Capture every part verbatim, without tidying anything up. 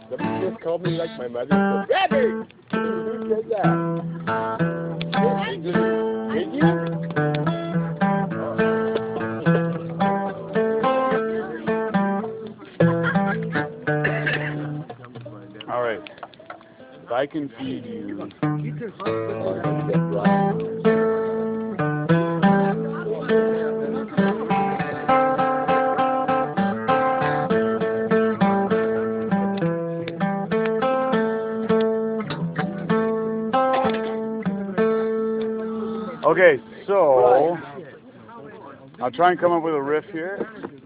Somebody just called me like my mother. Rabbit! Who said that? Did you? Did you? All right. If I can feed you. Okay, so I'll try and come up with a riff here.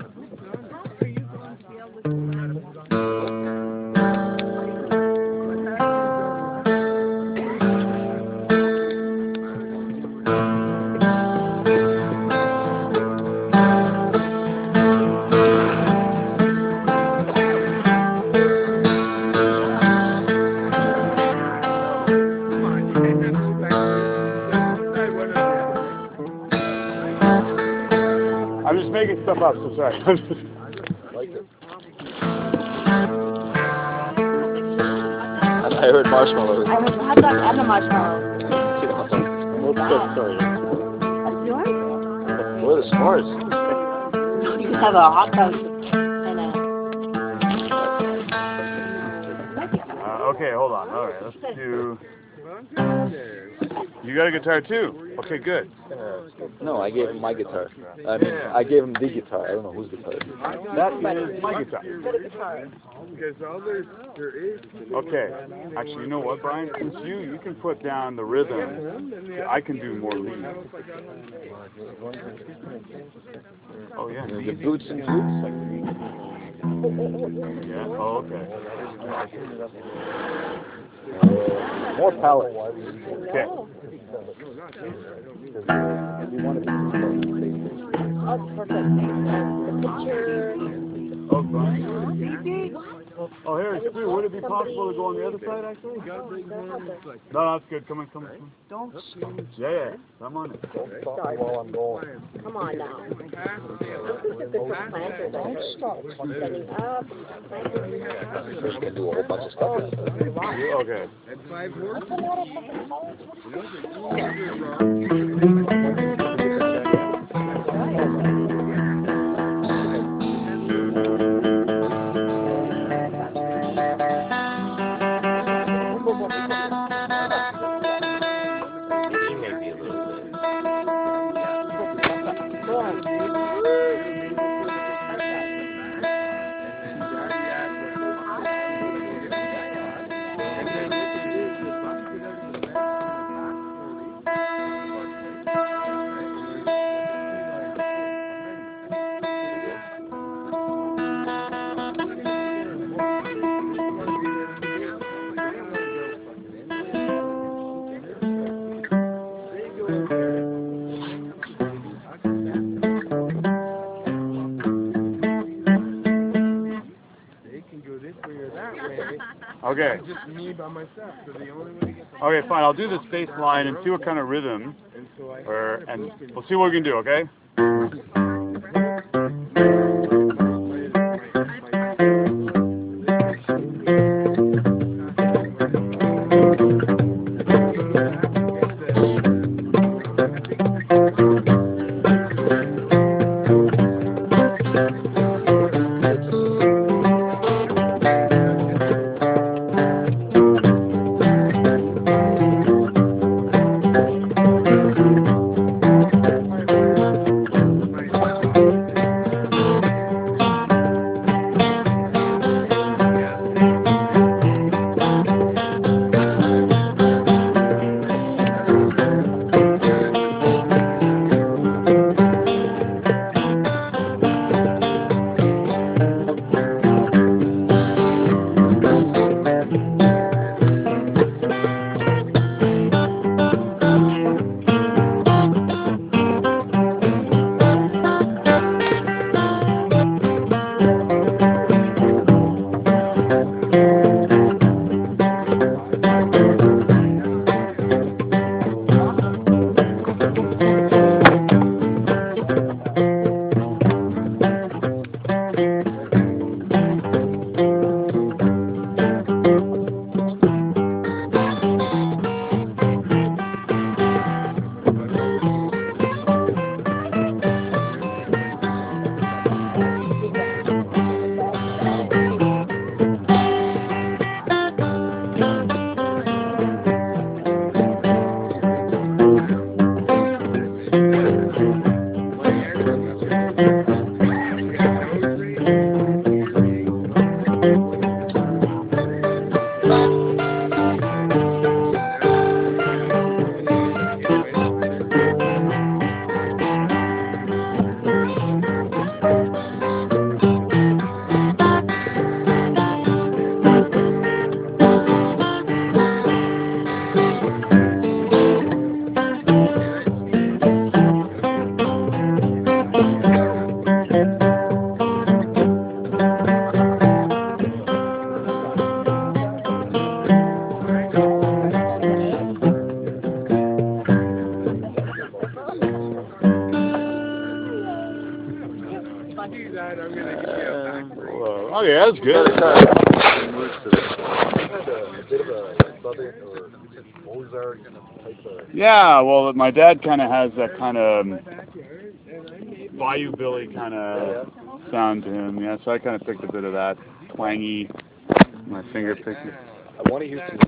I'm just making stuff up, so sorry. I'm just... I heard marshmallows. I heard the hot dog and the marshmallows. See the hot dog. What's that story? That's yours? What are the s'mores? You can have a hot dog and a... Uh, okay, hold on. All right, let's do... You got a guitar too? Okay, good. No, I gave him my guitar. I mean, I gave him the guitar. I don't know whose guitar it is. That is my guitar. Okay. Actually, you know what, Brian? Since you you can put down the rhythm, I can do more lead. Oh yeah. The boots and flutes. Yeah. Oh, okay. More palette. Okay. Oh, perfect. The picture... Oh, Brian. Oh, here, Stu, would it be possible to go on the other side, actually? No, that's good. Come on, come on, come on. Don't shoot. Yeah, yeah. Come on. Start. Come on now. This is good for planters. Don't start. Setting up. Fish can do a whole bunch of stuff. Okay. Okay. Just me by myself. So the only way to get Okay, fine. I'll do this bass line and see what kind of rhythm, or and we'll see what we can do. Okay. Oh yeah, that's good. Yeah, well, my dad kind of has that kind of Bayou Billy kind of sound to him. Yeah, so I kind of picked a bit of that twangy, my finger picking. I want to hear some